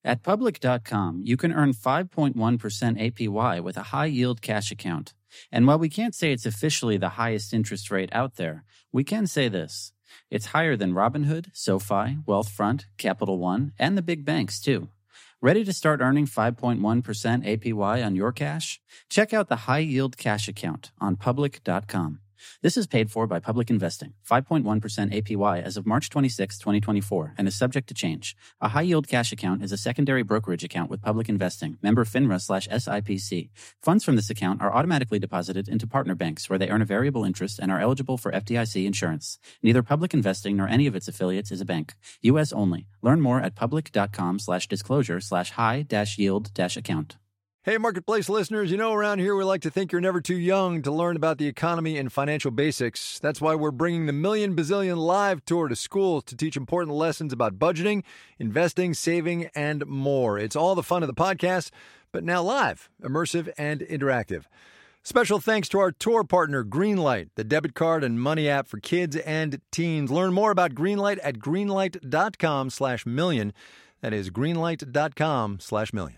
At Public.com, you can earn 5.1% APY with a high-yield cash account. And while we can't say it's officially the highest interest rate out there, we can say this. It's higher than Robinhood, SoFi, Wealthfront, Capital One, and the big banks, too. Ready to start earning 5.1% APY on your cash? Check out the high-yield cash account on Public.com. This is paid for by Public Investing, 5.1% APY as of March 26, 2024, and is subject to change. A high-yield cash account is a secondary brokerage account with Public Investing, member FINRA/SIPC. Funds from this account are automatically deposited into partner banks where they earn a variable interest and are eligible for FDIC insurance. Neither Public Investing nor any of its affiliates is a bank. U.S. only. Learn more at public.com/disclosure/high-yield-account. Hey, Marketplace listeners, around here we like to think you're never too young to learn about the economy and financial basics. That's why we're bringing the Million Bazillion Live Tour to schools to teach important lessons about budgeting, investing, saving, and more. It's all the fun of the podcast, but now live, immersive, and interactive. Special thanks to our tour partner, Greenlight, the debit card and money app for kids and teens. Learn more about Greenlight at greenlight.com/million. That is greenlight.com/million.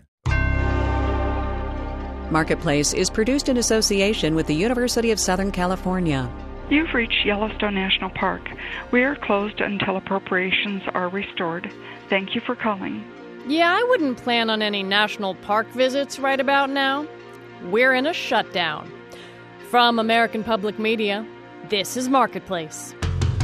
Marketplace is produced in association with the University of Southern California. You've reached Yellowstone National Park. We are closed until appropriations are restored. Thank you for calling. Yeah, I wouldn't plan on any national park visits right about now. We're in a shutdown. From American Public Media, this is Marketplace.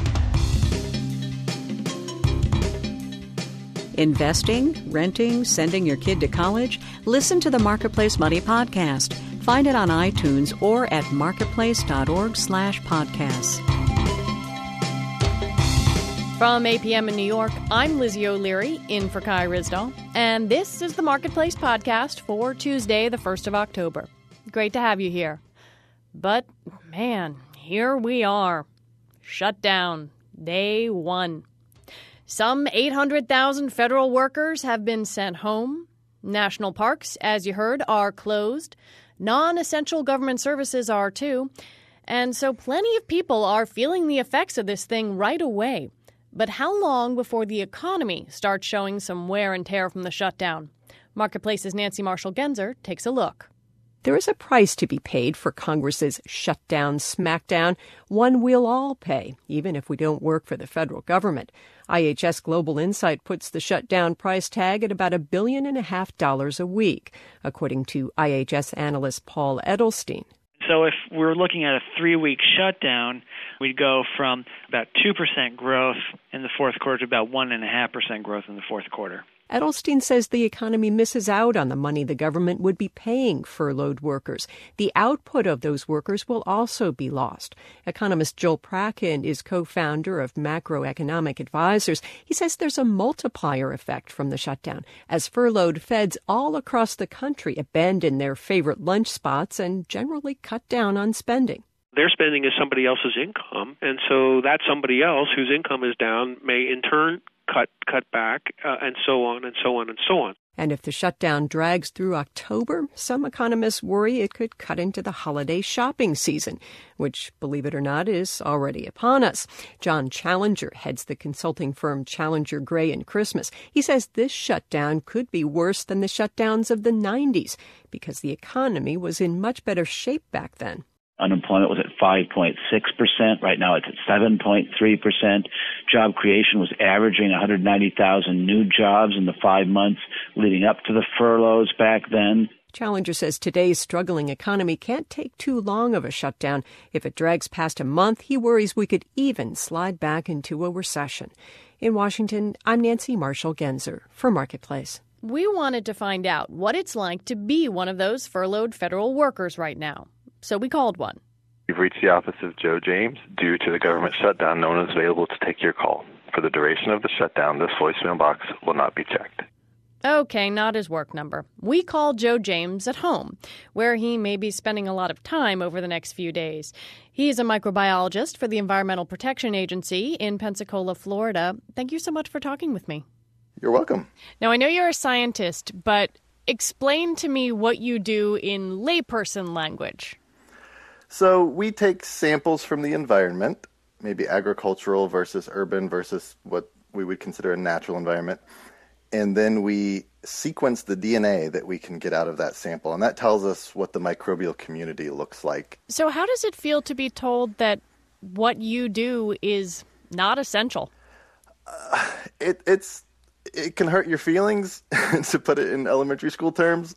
Investing, renting, sending your kid to college? Listen to the Marketplace Money Podcast. Find it on iTunes or at marketplace.org/podcasts. From APM in New York, I'm Lizzie O'Leary, in for Kai Ryssdal, and this is the Marketplace Podcast for Tuesday, the 1st of October. Great to have you here. But, man, here we are. Shut down. Day 1. Some 800,000 federal workers have been sent home. National parks, as you heard, are closed. Non-essential government services are, too. And so plenty of people are feeling the effects of this thing right away. But how long before the economy starts showing some wear and tear from the shutdown? Marketplace's Nancy Marshall-Genzer takes a look. There is a price to be paid for Congress's shutdown smackdown, one we'll all pay, even if we don't work for the federal government. IHS Global Insight puts the shutdown price tag at about $1.5 billion a week, according to IHS analyst Paul Edelstein. So if we're looking at a 3-week shutdown, we'd go from about 2% growth in the fourth quarter to about 1.5% growth in the fourth quarter. Edelstein says the economy misses out on the money the government would be paying furloughed workers. The output of those workers will also be lost. Economist Joel Prakin is co-founder of Macroeconomic Advisors. He says there's a multiplier effect from the shutdown as furloughed feds all across the country abandon their favorite lunch spots and generally cut down on spending. Their spending is somebody else's income, and so that somebody else whose income is down may in turn cut back, and so on and so on and so on. And if the shutdown drags through October, some economists worry it could cut into the holiday shopping season, which, believe it or not, is already upon us. John Challenger heads the consulting firm Challenger Gray & Christmas. He says this shutdown could be worse than the shutdowns of the 90s because the economy was in much better shape back then. Unemployment was at 5.6%. Right now it's at 7.3%. Job creation was averaging 190,000 new jobs in the 5 months leading up to the furloughs back then. Challenger says today's struggling economy can't take too long of a shutdown. If it drags past a month, he worries we could even slide back into a recession. In Washington, I'm Nancy Marshall-Genzer for Marketplace. We wanted to find out what it's like to be one of those furloughed federal workers right now. So we called one. You've reached the office of Joe James. Due to the government shutdown, no one is available to take your call. For the duration of the shutdown, this voicemail box will not be checked. Okay, not his work number. We called Joe James at home, where he may be spending a lot of time over the next few days. He's a microbiologist for the Environmental Protection Agency in Pensacola, Florida. Thank you so much for talking with me. You're welcome. Now, I know you're a scientist, but explain to me what you do in layperson language. So we take samples from the environment, maybe agricultural versus urban versus what we would consider a natural environment, and then we sequence the DNA that we can get out of that sample, and that tells us what the microbial community looks like. So how does it feel to be told that what you do is not essential? It can hurt your feelings, to put it in elementary school terms.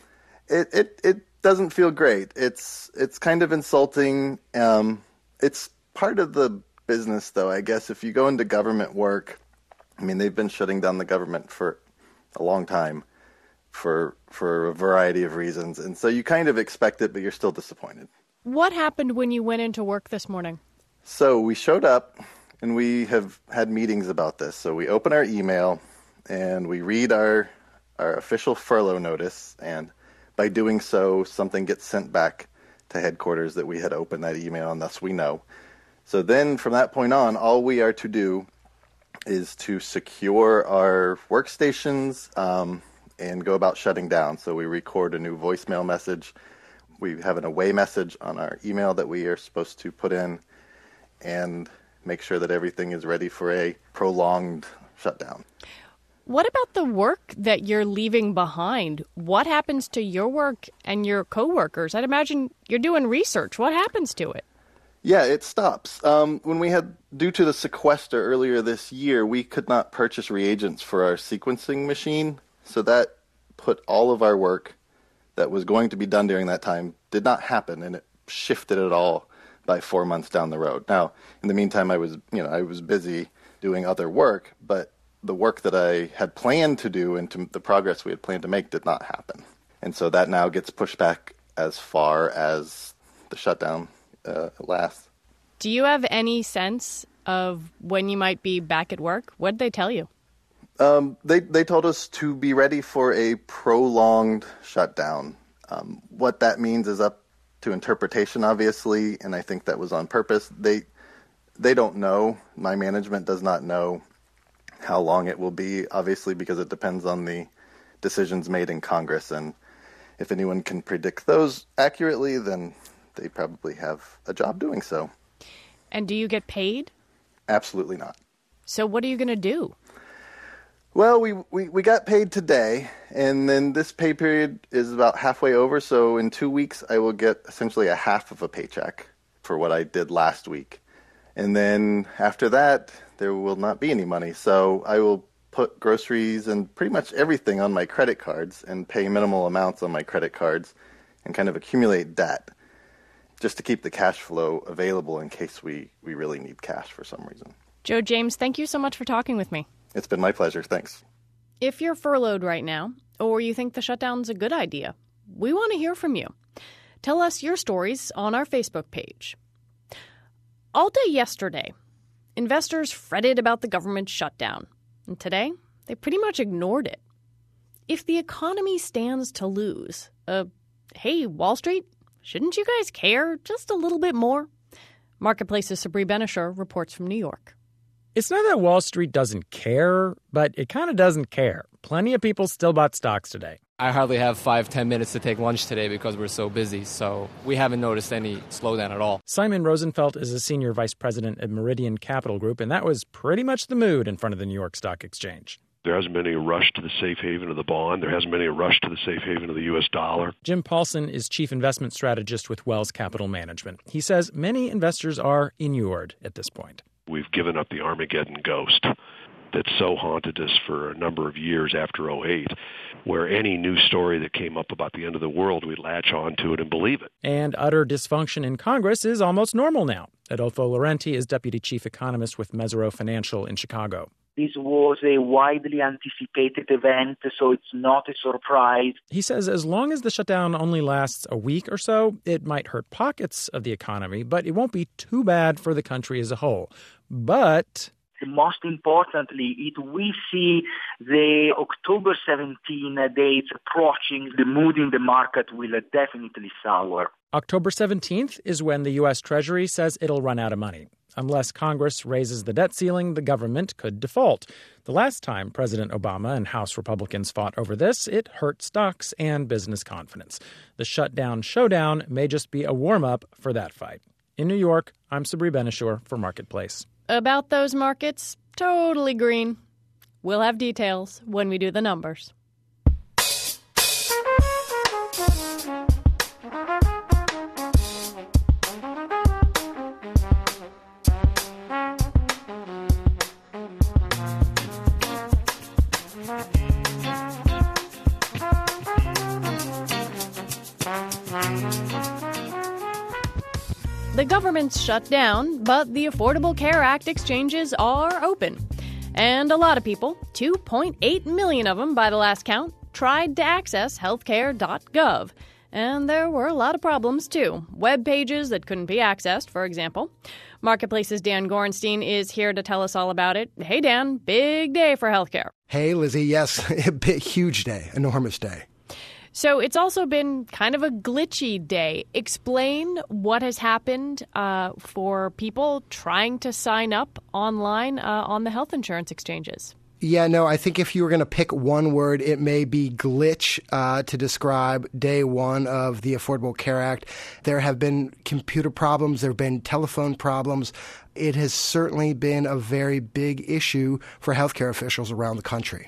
It doesn't feel great. It's kind of insulting. It's part of the business, though, I guess. If you go into government work, I mean, they've been shutting down the government for a long time for a variety of reasons. And so you kind of expect it, but you're still disappointed. What happened when you went into work this morning? So we showed up, and we have had meetings about this. So we open our email, and we read our official furlough notice, and by doing so, something gets sent back to headquarters that we had opened that email, and thus we know. So then from that point on, all we are to do is to secure our workstations and go about shutting down. So we record a new voicemail message. We have an away message on our email that we are supposed to put in and make sure that everything is ready for a prolonged shutdown. What about the work that you're leaving behind? What happens to your work and your coworkers? I'd imagine you're doing research. What happens to it? Yeah, it stops. When we had, due to the sequester earlier this year, we could not purchase reagents for our sequencing machine. So that put all of our work that was going to be done during that time did not happen, and it shifted it all by 4 months down the road. Now, in the meantime, I was busy doing other work, but the work that I had planned to do and the progress we had planned to make did not happen. And so that now gets pushed back as far as the shutdown lasts. Do you have any sense of when you might be back at work? What did they tell you? They told us to be ready for a prolonged shutdown. What that means is up to interpretation, obviously, and I think that was on purpose. They don't know. My management does not know how long it will be, obviously, because it depends on the decisions made in Congress. And if anyone can predict those accurately, then they probably have a job doing so. And do you get paid? Absolutely not. So what are you going to do? Well, we got paid today, and then this pay period is about halfway over, so in 2 weeks I will get essentially a half of a paycheck for what I did last week. And then after that, there will not be any money, so I will put groceries and pretty much everything on my credit cards and pay minimal amounts on my credit cards and kind of accumulate debt just to keep the cash flow available in case we really need cash for some reason. Joe James, thank you so much for talking with me. It's been my pleasure. Thanks. If you're furloughed right now, or you think the shutdown's a good idea, we want to hear from you. Tell us your stories on our Facebook page. All day yesterday, investors fretted about the government shutdown. And today, they pretty much ignored it. If the economy stands to lose, hey, Wall Street, shouldn't you guys care just a little bit more? Marketplace's Sabri Benishur reports from New York. It's not that Wall Street doesn't care, but it kind of doesn't care. Plenty of people still bought stocks today. I hardly have 5-10 minutes to take lunch today because we're so busy, so we haven't noticed any slowdown at all. Simon Rosenfeld is a senior vice president at Meridian Capital Group, and that was pretty much the mood in front of the New York Stock Exchange. There hasn't been any rush to the safe haven of the bond. There hasn't been any rush to the safe haven of the U.S. dollar. Jim Paulson is chief investment strategist with Wells Capital Management. He says many investors are inured at this point. We've given up the Armageddon ghost that so haunted us for a number of years after 2008, where any new story that came up about the end of the world, we'd latch on to it and believe it. And utter dysfunction in Congress is almost normal now. Adolfo Laurenti is deputy chief economist with Mesirow Financial in Chicago. This was a widely anticipated event, so it's not a surprise. He says as long as the shutdown only lasts a week or so, it might hurt pockets of the economy, but it won't be too bad for the country as a whole. But most importantly, we see the October 17 dates approaching. The mood in the market will definitely sour. October 17th is when the U.S. Treasury says it'll run out of money. Unless Congress raises the debt ceiling, the government could default. The last time President Obama and House Republicans fought over this, it hurt stocks and business confidence. The shutdown showdown may just be a warm-up for that fight. In New York, I'm Sabri Benishur for Marketplace. About those markets, totally green. We'll have details when we do the numbers. The government's shut down, but the Affordable Care Act exchanges are open. And a lot of people, 2.8 million of them by the last count, tried to access healthcare.gov. And there were a lot of problems, too. Web pages that couldn't be accessed, for example. Marketplace's Dan Gorenstein is here to tell us all about it. Hey, Dan, big day for healthcare. Hey, Lizzie. Yes, a big, huge day, enormous day. So it's also been kind of a glitchy day. Explain what has happened for people trying to sign up online on the health insurance exchanges. Yeah, no, I think if you were going to pick one word, it may be glitch to describe day one of the Affordable Care Act. There have been computer problems. There have been telephone problems. It has certainly been a very big issue for healthcare officials around the country.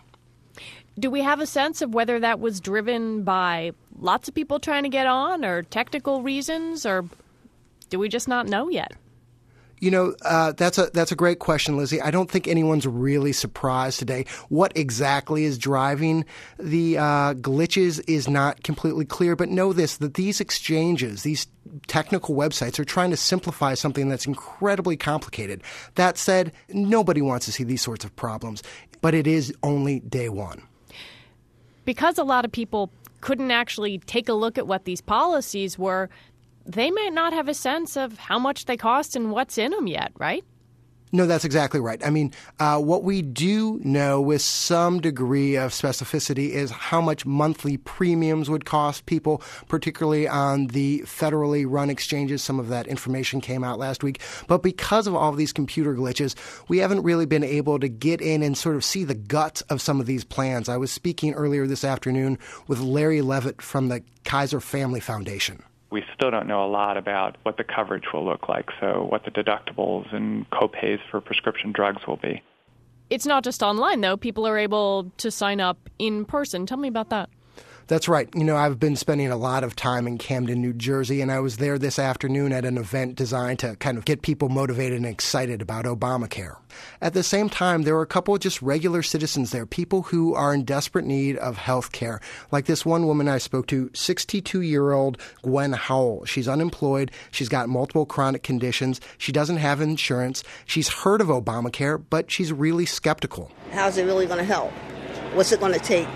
Do we have a sense of whether that was driven by lots of people trying to get on or technical reasons, or do we just not know yet? You know, that's a great question, Lizzie. I don't think anyone's really surprised today. What exactly is driving the glitches is not completely clear, but know this, that these exchanges, these technical websites are trying to simplify something that's incredibly complicated. That said, nobody wants to see these sorts of problems, but it is only day one. Because a lot of people couldn't actually take a look at what these policies were, they might not have a sense of how much they cost and what's in them yet, right? No, that's exactly right. I mean, what we do know with some degree of specificity is how much monthly premiums would cost people, particularly on the federally run exchanges. Some of that information came out last week. But because of all of these computer glitches, we haven't really been able to get in and sort of see the guts of some of these plans. I was speaking earlier this afternoon with Larry Levitt from the Kaiser Family Foundation. We still don't know a lot about what the coverage will look like, so what the deductibles and copays for prescription drugs will be. It's not just online, though. People are able to sign up in person. Tell me about that. That's right. You know, I've been spending a lot of time in Camden, New Jersey, and I was there this afternoon at an event designed to kind of get people motivated and excited about Obamacare. At the same time, there were a couple of just regular citizens there, people who are in desperate need of health care. Like this one woman I spoke to, 62-year-old Gwen Howell. She's unemployed. She's got multiple chronic conditions. She doesn't have insurance. She's heard of Obamacare, but she's really skeptical. How's it really going to help? What's it going to take?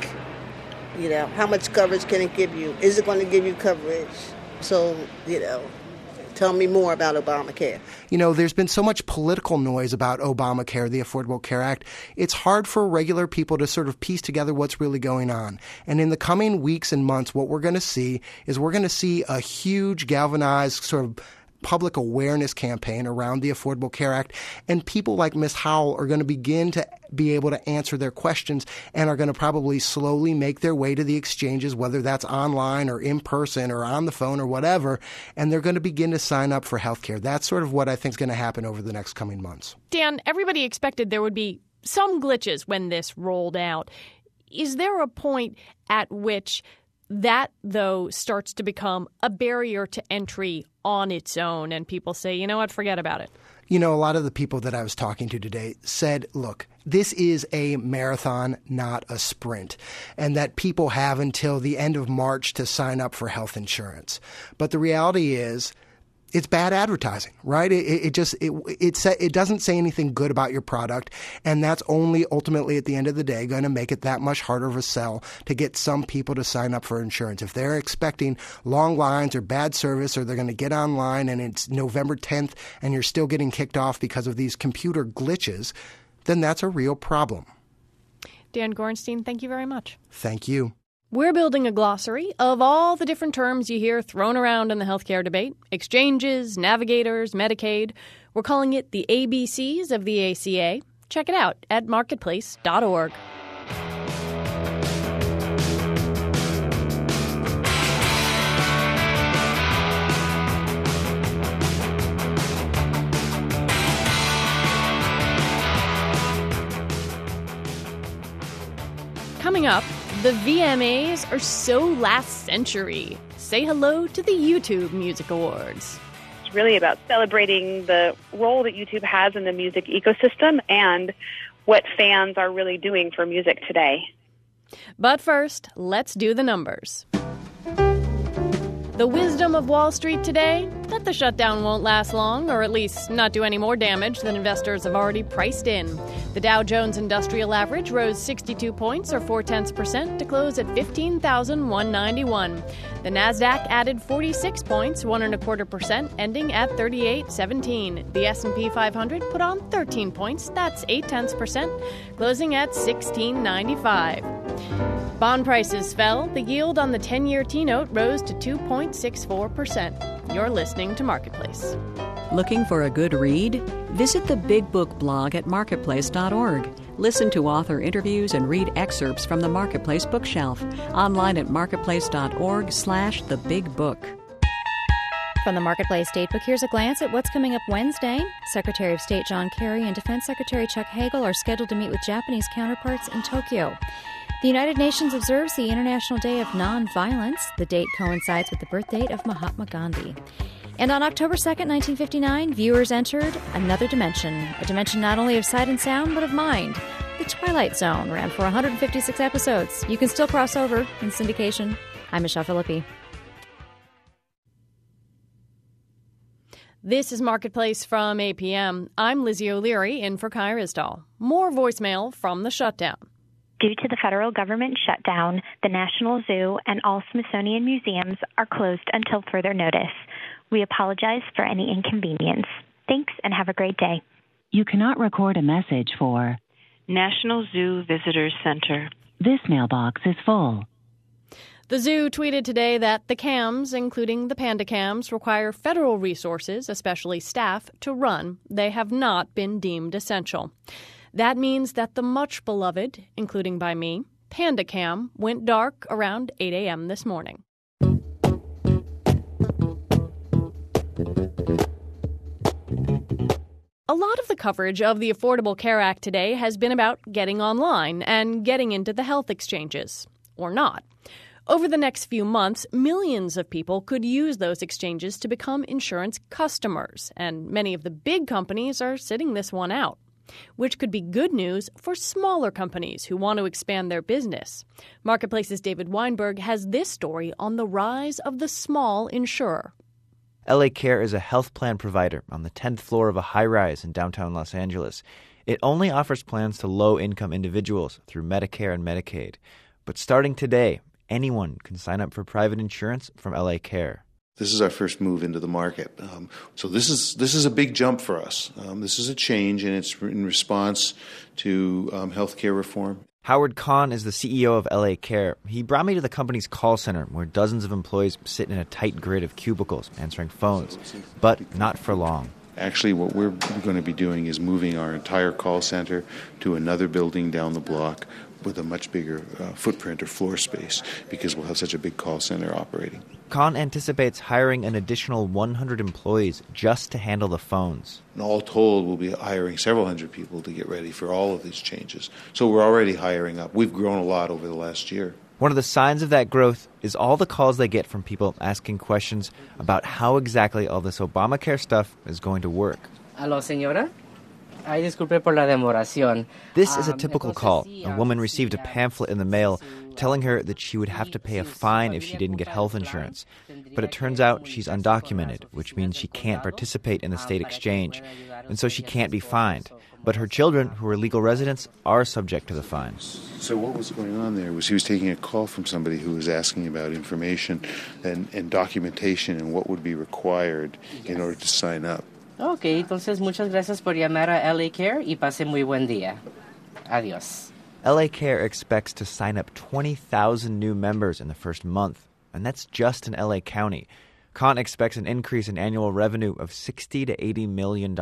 You know, how much coverage can it give you? Is it going to give you coverage? So, you know, tell me more about Obamacare. You know, there's been so much political noise about Obamacare, the Affordable Care Act. It's hard for regular people to sort of piece together what's really going on. And in the coming weeks and months, what we're going to see is we're going to see a huge galvanized sort of public awareness campaign around the Affordable Care Act, and people like Ms. Howell are going to begin to be able to answer their questions and are going to probably slowly make their way to the exchanges, whether that's online or in person or on the phone or whatever, and they're going to begin to sign up for health care. That's sort of what I think is going to happen over the next coming months. Dan, everybody expected there would be some glitches when this rolled out. Is there a point at which that, though, starts to become a barrier to entry on its own, and people say, you know what, forget about it? You know, a lot of the people that I was talking to today said, look, this is a marathon, not a sprint, and that people have until the end of March to sign up for health insurance. But the reality is, it's bad advertising, right? It doesn't say anything good about your product, and that's only ultimately at the end of the day going to make it that much harder of a sell to get some people to sign up for insurance. If they're expecting long lines or bad service, or they're going to get online and it's November 10th and you're still getting kicked off because of these computer glitches, then that's a real problem. Dan Gorenstein, thank you very much. Thank you. We're building a glossary of all the different terms you hear thrown around in the healthcare debate. Exchanges, navigators, Medicaid. We're calling it the ABCs of the ACA. Check it out at marketplace.org. The VMAs are so last century. Say hello to the YouTube Music Awards. It's really about celebrating the role that YouTube has in the music ecosystem and what fans are really doing for music today. But first, let's do the numbers. The wisdom of Wall Street today? That the shutdown won't last long, or at least not do any more damage than investors have already priced in. The Dow Jones Industrial Average rose 62 points, or 0.4%, to close at 15,191. The Nasdaq added 46 points, 1.25%, ending at 3817. The S&P 500 put on 13 points, that's 0.8%, closing at 1695. Bond prices fell. The yield on the 10-year T-note rose to 2.64%. You're listening to Marketplace. Looking for a good read? Visit the Big Book blog at marketplace.org. Listen to author interviews and read excerpts from the Marketplace bookshelf. Online at marketplace.org/thebigbook. From the Marketplace Datebook, here's a glance at what's coming up Wednesday. Secretary of State John Kerry and Defense Secretary Chuck Hagel are scheduled to meet with Japanese counterparts in Tokyo. The United Nations observes the International Day of Nonviolence. The date coincides with the birth date of Mahatma Gandhi. And on October 2nd, 1959, viewers entered another dimension, a dimension not only of sight and sound, but of mind. The Twilight Zone ran for 156 episodes. You can still cross over in syndication. I'm Michelle Philippi. This is Marketplace from APM. I'm Lizzie O'Leary in for Kai Ryssdal. More voicemail from the shutdown. Due to the federal government shutdown, the National Zoo and all Smithsonian museums are closed until further notice. We apologize for any inconvenience. Thanks and have a great day. You cannot record a message for National Zoo Visitors Center. This mailbox is full. The zoo tweeted today that the cams, including the panda cams, require federal resources, especially staff, to run. They have not been deemed essential. That means that the much-beloved, including by me, Panda Cam went dark around 8 a.m. this morning. A lot of the coverage of the Affordable Care Act today has been about getting online and getting into the health exchanges. Or not. Over the next few months, millions of people could use those exchanges to become insurance customers, and many of the big companies are sitting this one out. Which could be good news for smaller companies who want to expand their business. Marketplace's David Weinberg has this story on the rise of the small insurer. LA Care is a health plan provider on the 10th floor of a high-rise in downtown Los Angeles. It only offers plans to low-income individuals through Medicare and Medicaid. But starting today, anyone can sign up for private insurance from LA Care. This is our first move into the market. So this is a big jump for us. This is a change, and it's in response to healthcare reform. Howard Kahn is the CEO of LA Care. He brought me to the company's call center, where dozens of employees sit in a tight grid of cubicles answering phones, but not for long. Actually, what we're going to be doing is moving our entire call center to another building down the block with a much bigger footprint or floor space, because we'll have such a big call center operating. Kahn anticipates hiring an additional 100 employees just to handle the phones. And all told, we'll be hiring several hundred people to get ready for all of these changes. So we're already hiring up. We've grown a lot over the last year. One of the signs of that growth is all the calls they get from people asking questions about how exactly all this Obamacare stuff is going to work. Aló, señora? Ay, disculpe por la demoración. This is a typical call. A woman received a pamphlet in the mail telling her that she would have to pay a fine if she didn't get health insurance. But it turns out she's undocumented, which means she can't participate in the state exchange, and so she can't be fined. But her children, who are legal residents, are subject to the fine. So what was going on there was he was taking a call from somebody who was asking about information and documentation and what would be required in order to sign up. Okay, entonces muchas gracias por llamar a LA Care y pase muy buen día. Adiós. LA Care expects to sign up 20,000 new members in the first month, and that's just in LA County. Kahn expects an increase in annual revenue of $60 to $80 million.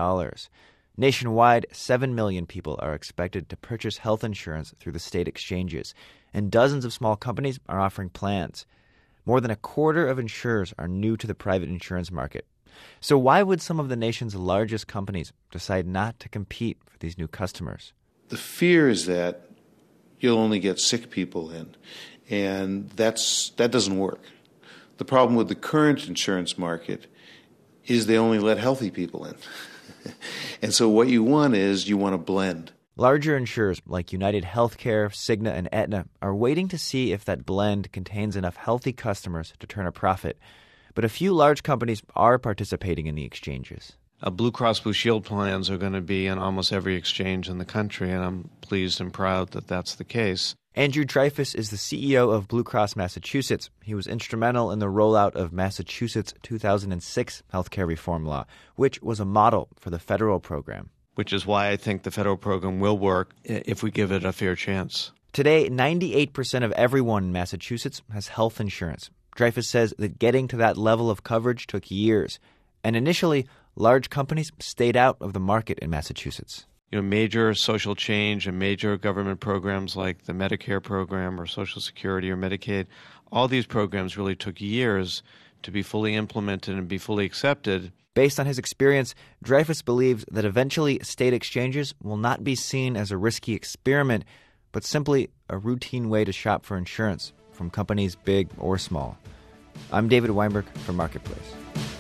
Nationwide, 7 million people are expected to purchase health insurance through the state exchanges, and dozens of small companies are offering plans. More than a quarter of insurers are new to the private insurance market. So why would some of the nation's largest companies decide not to compete for these new customers? The fear is that you'll only get sick people in. And that doesn't work. The problem with the current insurance market is they only let healthy people in. And so what you want a blend. Larger insurers like United Healthcare, Cigna, and Aetna are waiting to see if that blend contains enough healthy customers to turn a profit. But a few large companies are participating in the exchanges. Blue Cross Blue Shield plans are going to be in almost every exchange in the country, and I'm pleased and proud that that's the case. Andrew Dreyfus is the CEO of Blue Cross Massachusetts. He was instrumental in the rollout of Massachusetts' 2006 healthcare reform law, which was a model for the federal program. Which is why I think the federal program will work if we give it a fair chance. Today, 98% of everyone in Massachusetts has health insurance. Dreyfus says that getting to that level of coverage took years. And initially, large companies stayed out of the market in Massachusetts. Major social change and major government programs like the Medicare program or Social Security or Medicaid, all these programs really took years to be fully implemented and be fully accepted. Based on his experience, Dreyfus believes that eventually state exchanges will not be seen as a risky experiment, but simply a routine way to shop for insurance from companies big or small. I'm David Weinberg for Marketplace.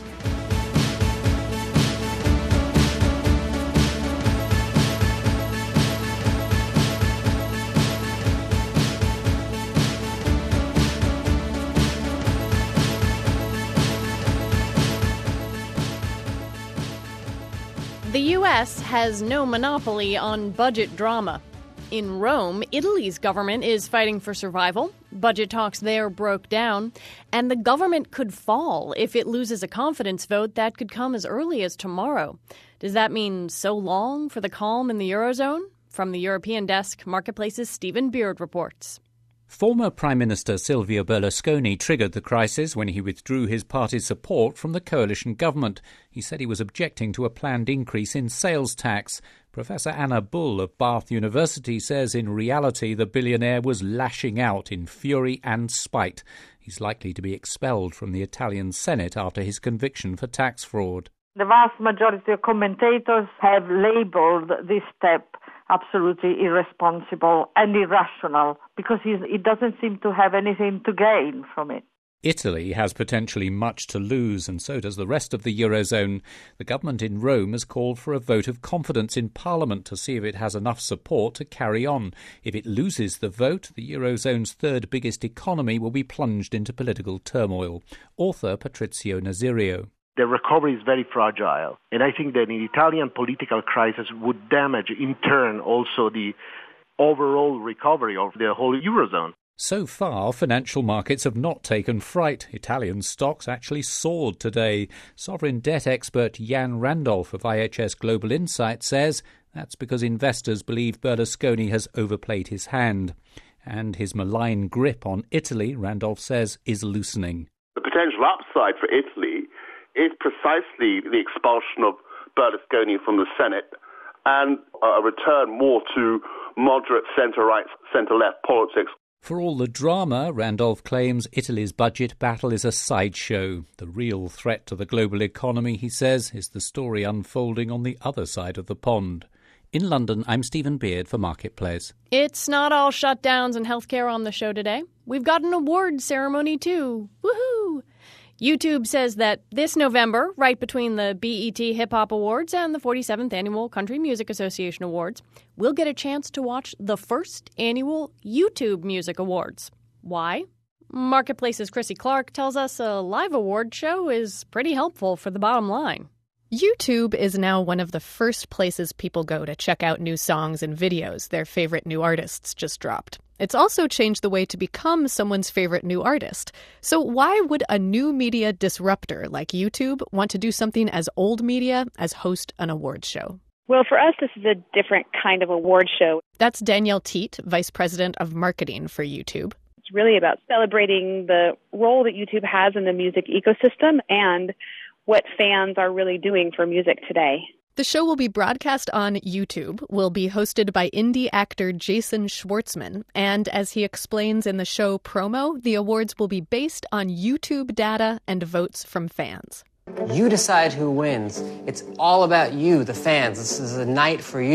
The U.S. has no monopoly on budget drama. In Rome, Italy's government is fighting for survival. Budget talks there broke down, and the government could fall if it loses a confidence vote that could come as early as tomorrow. Does that mean so long for the calm in the Eurozone? From the European desk, Marketplace's Stephen Beard reports. Former Prime Minister Silvio Berlusconi triggered the crisis when he withdrew his party's support from the coalition government. He said he was objecting to a planned increase in sales tax. Professor Anna Bull of Bath University says in reality the billionaire was lashing out in fury and spite. He's likely to be expelled from the Italian Senate after his conviction for tax fraud. The vast majority of commentators have labelled this step absolutely irresponsible and irrational because it doesn't seem to have anything to gain from it. Italy has potentially much to lose, and so does the rest of the Eurozone. The government in Rome has called for a vote of confidence in Parliament to see if it has enough support to carry on. If it loses the vote, the Eurozone's third biggest economy will be plunged into political turmoil. Author Patrizio Nazirio. The recovery is very fragile, and I think that an Italian political crisis would damage, in turn, also the overall recovery of the whole Eurozone. So far, financial markets have not taken fright. Italian stocks actually soared today. Sovereign debt expert Jan Randolph of IHS Global Insight says that's because investors believe Berlusconi has overplayed his hand. And his malign grip on Italy, Randolph says, is loosening. The potential upside for Italy is precisely the expulsion of Berlusconi from the Senate and a return more to moderate centre-right, centre-left politics. For all the drama, Randolph claims Italy's budget battle is a sideshow. The real threat to the global economy, he says, is the story unfolding on the other side of the pond. In London, I'm Stephen Beard for Marketplace. It's not all shutdowns and healthcare on the show today. We've got an award ceremony, too. Woohoo! YouTube says that this November, right between the BET Hip Hop Awards and the 47th Annual Country Music Association Awards, we'll get a chance to watch the first annual YouTube Music Awards. Why? Marketplace's Chrissy Clark tells us a live award show is pretty helpful for the bottom line. YouTube is now one of the first places people go to check out new songs and videos their favorite new artists just dropped. It's also changed the way to become someone's favorite new artist. So why would a new media disruptor like YouTube want to do something as old media as host an awards show? Well, for us, this is a different kind of award show. That's Danielle Teat, Vice President of Marketing for YouTube. It's really about celebrating the role that YouTube has in the music ecosystem and what fans are really doing for music today. The show will be broadcast on YouTube, will be hosted by indie actor Jason Schwartzman, and as he explains in the show promo, the awards will be based on YouTube data and votes from fans. You decide who wins. It's all about you, the fans. This is a night for you.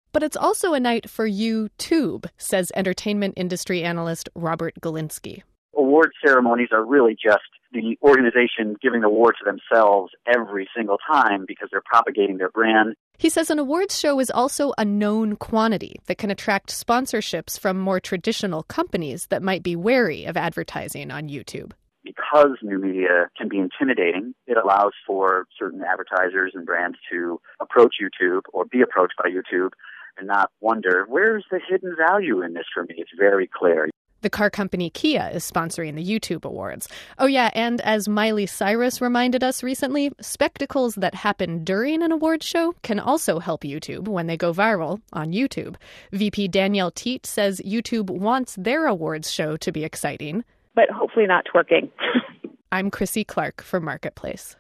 But it's also a night for YouTube, says entertainment industry analyst Robert Galinsky. Award ceremonies are really just the organization giving the award to themselves every single time because they're propagating their brand. He says an awards show is also a known quantity that can attract sponsorships from more traditional companies that might be wary of advertising on YouTube. Because new media can be intimidating, it allows for certain advertisers and brands to approach YouTube or be approached by YouTube and not wonder, where's the hidden value in this for me? It's very clear. The car company Kia is sponsoring the YouTube Awards. Oh yeah, and as Miley Cyrus reminded us recently, spectacles that happen during an awards show can also help YouTube when they go viral on YouTube. VP Danielle Teat says YouTube wants their awards show to be exciting. But hopefully not twerking. I'm Chrissy Clark for Marketplace.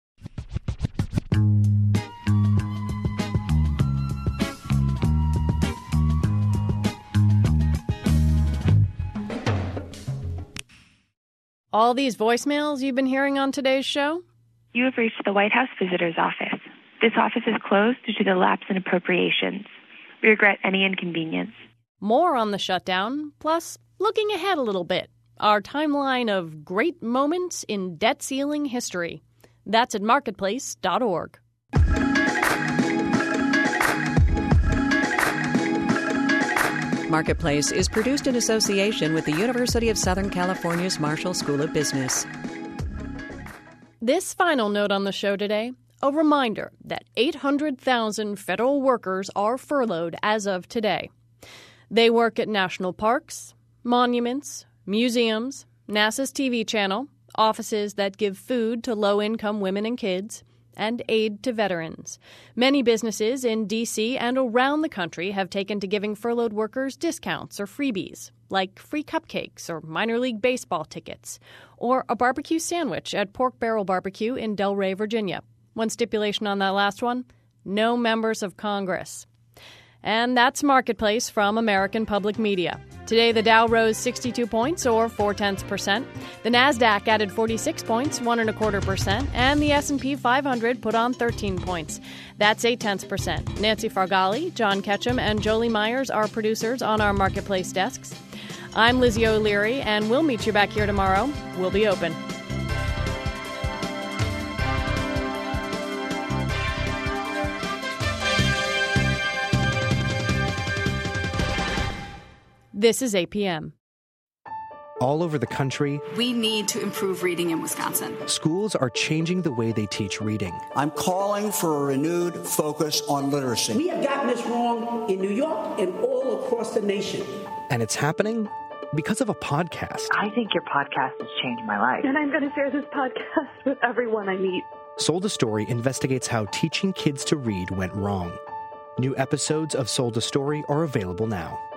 All these voicemails you've been hearing on today's show? You have reached the White House Visitor's Office. This office is closed due to the lapse in appropriations. We regret any inconvenience. More on the shutdown, plus looking ahead a little bit. Our timeline of great moments in debt ceiling history. That's at marketplace.org. Marketplace is produced in association with the University of Southern California's Marshall School of Business. This final note on the show today, a reminder that 800,000 federal workers are furloughed as of today. They work at national parks, monuments, museums, NASA's TV channel, offices that give food to low-income women and kids, and aid to veterans. Many businesses in D.C. and around the country have taken to giving furloughed workers discounts or freebies, like free cupcakes or minor league baseball tickets, or a barbecue sandwich at Pork Barrel Barbecue in Delray, Virginia. One stipulation on that last one, no members of Congress. And that's Marketplace from American Public Media. Today, the Dow rose 62 points, or 0.4%. The Nasdaq added 46 points, 1.25%, and the S&P 500 put on 13 points. That's 0.8%. Nancy Fargali, John Ketchum, and Jolie Myers are producers on our Marketplace desks. I'm Lizzie O'Leary, and we'll meet you back here tomorrow. We'll be open. This is APM. All over the country, we need to improve reading in Wisconsin. Schools are changing the way they teach reading. I'm calling for a renewed focus on literacy. We have gotten this wrong in New York and all across the nation. And it's happening because of a podcast. I think your podcast has changed my life. And I'm going to share this podcast with everyone I meet. Sold a Story investigates how teaching kids to read went wrong. New episodes of Sold a Story are available now.